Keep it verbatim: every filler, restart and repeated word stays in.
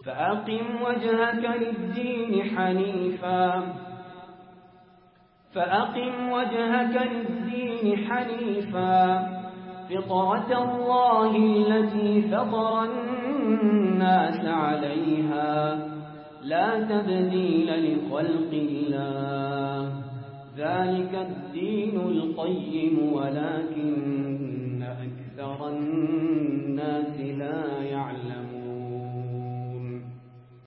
فأقم وجهك للدين حنيفا فأقم وجهك للدين حنيفا فطرة الله التي فطر الناس عليها لا تبديل لخلق الله ذلك الدين القيم ولكن أكثر الناس لا يعلمون